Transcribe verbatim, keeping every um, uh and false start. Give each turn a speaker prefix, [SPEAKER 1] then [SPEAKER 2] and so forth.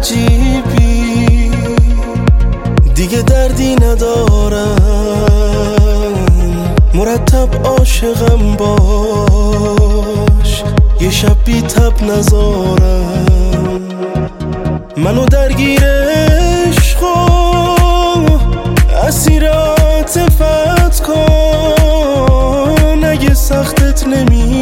[SPEAKER 1] عجیبی، دیگه دردی ندارم، مرتب عاشقم باش، یه شب بی تب نزارم. منو درگیر عشق و اسیر عاطفت کن، اگه سختت نمی